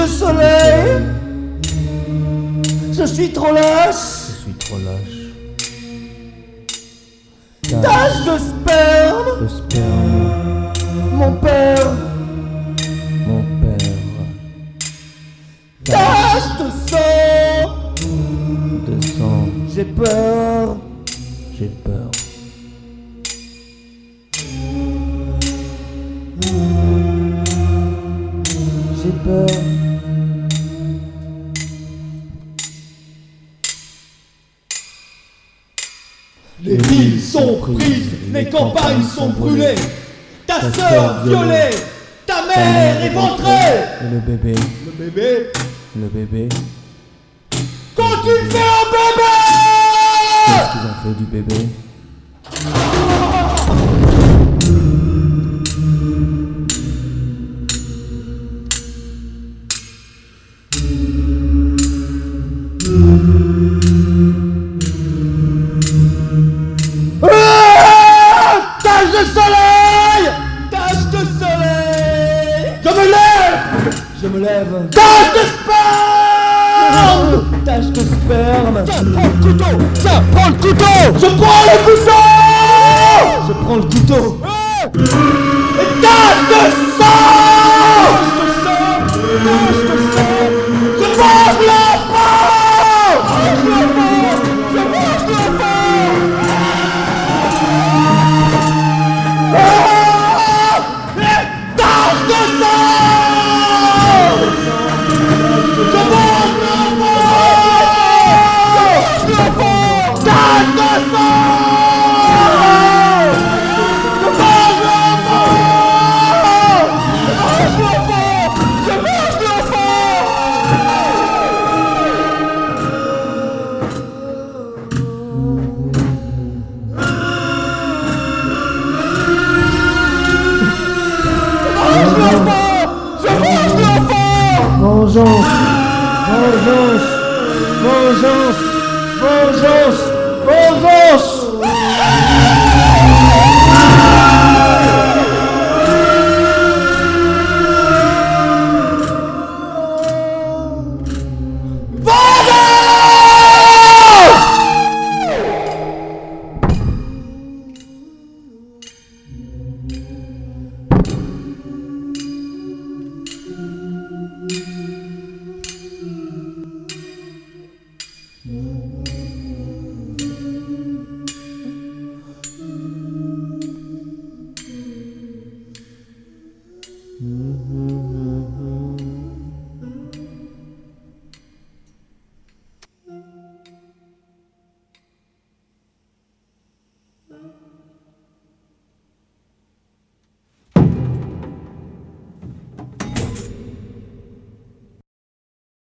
de soleil. Je suis trop lâche. Je suis trop lâche. Tache de sperme. De sperme. Mon père. Mon père. Tache de sang. De sang. J'ai peur. J'ai peur. J'ai peur. Les villes sont prises, les campagnes sont brûlées. Ta sœur violée, ta mère éventrée. Et le bébé. Le bébé, Le bébé. qu'ont-ils fait au bébé? Qu'est-ce qu'ils ont fait du bébé? Tache de soleil. Tache de soleil. Je me lève. Je me lève. Tache de sperme. Tache de sperme. Tiens, prends le couteau. Tiens, prends le couteau. Je prends le couteau. Je prends le couteau. Et tache de sang. Tache de sang. Je mange l'enfant. Je mange l'enfant. Tache de sang. Je mange l'enfant. Tache de sang. Vengeance. Vengeance. Vengeance. Vengeance. Vengeance.